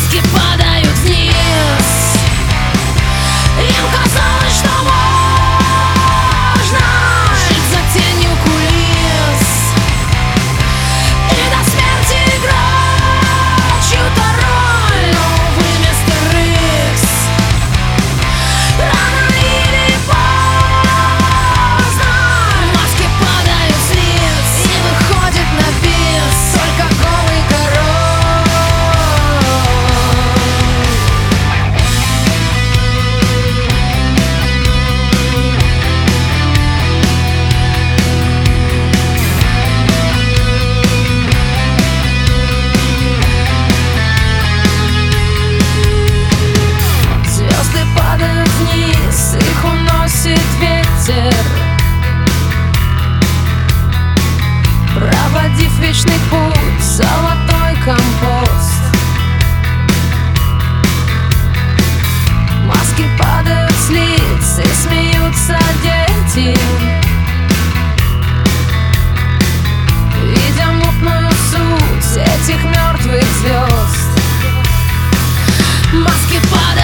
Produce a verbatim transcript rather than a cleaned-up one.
Маски падают вниз. Им казалось, что можно жить за тенью кулис и до смерти играть чью-то роль. Но вы, мистер Икс, рано или поздно маски падают с лиц, и выходит на бис только голый король. Звезды падают вниз, их уносит ветер, проводив вечный путь, золотой компост. Маски падают с лиц, и смеются дети, видя мутную суть этих мертвых звезд. Маски падают